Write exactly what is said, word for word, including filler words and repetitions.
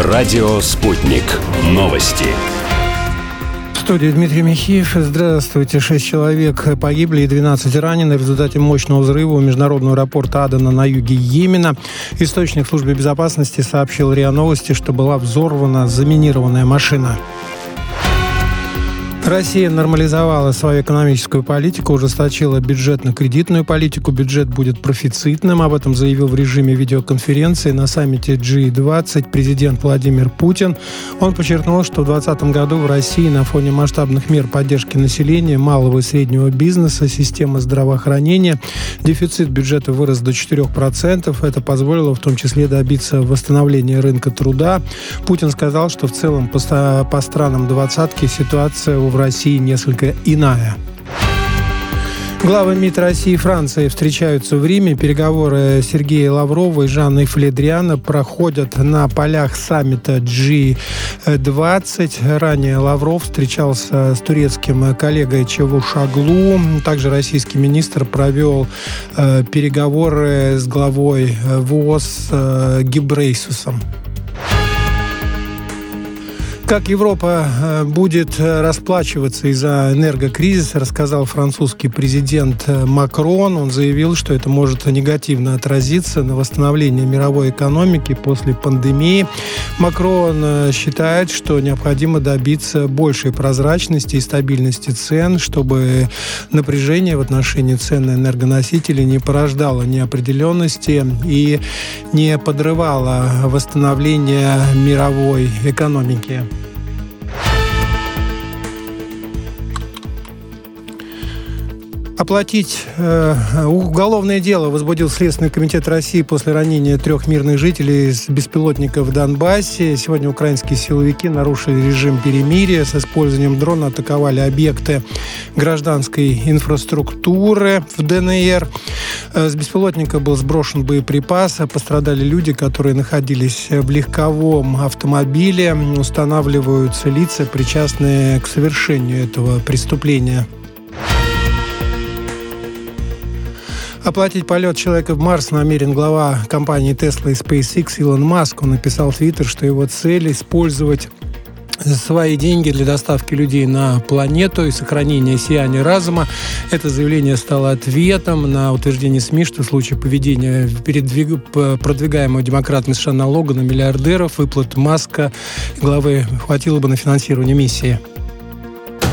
Радио «Спутник». Новости. В студии Дмитрий Михеев. Здравствуйте. Шесть человек погибли и двенадцать ранены в результате мощного взрыва у международного аэропорта Адена на юге Йемена. Источник службы безопасности сообщил РИА Новости, что была взорвана заминированная машина. Россия нормализовала свою экономическую политику, ужесточила бюджетно-кредитную политику. Бюджет будет профицитным. Об этом заявил в режиме видеоконференции на саммите джи двадцать президент Владимир Путин. Он подчеркнул, что в двадцатом году в России на фоне масштабных мер поддержки населения, малого и среднего бизнеса, системы здравоохранения, дефицит бюджета вырос до четырех процентов. Это позволило в том числе добиться восстановления рынка труда. Путин сказал, что в целом по, по странам двадцатки ситуация в России несколько иная. Главы МИД России и Франции встречаются в Риме. Переговоры Сергея Лаврова и Жанны Фледриана проходят на полях саммита джи двадцать. Ранее Лавров встречался с турецким коллегой Чавушоглу. Также российский министр провел э, переговоры с главой ВОЗ э, Гебрейсусом. Как Европа будет расплачиваться из-за энергокризиса, рассказал французский президент Макрон. Он заявил, что это может негативно отразиться на восстановлении мировой экономики после пандемии. Макрон считает, что необходимо добиться большей прозрачности и стабильности цен, чтобы напряжение в отношении цен на энергоносители не порождало неопределенности и не подрывало восстановление мировой экономики. Оплатить э, уголовное дело возбудил Следственный комитет России после ранения трех мирных жителей с беспилотника в Донбассе. Сегодня украинские силовики нарушили режим перемирия. С использованием дрона атаковали объекты гражданской инфраструктуры в ДНР. С беспилотника был сброшен боеприпас. Пострадали люди, которые находились в легковом автомобиле. Устанавливаются лица, причастные к совершению этого преступления. Оплатить полет человека в Марс намерен глава компании Tesla и SpaceX Илон Маск. Он написал в Твиттер, что его цель – использовать свои деньги для доставки людей на планету и сохранения сияния разума. Это заявление стало ответом на утверждение СМИ, что в случае поведения передвиг... продвигаемого демократами США налога на миллиардеров выплат Маска главы хватило бы на финансирование миссии.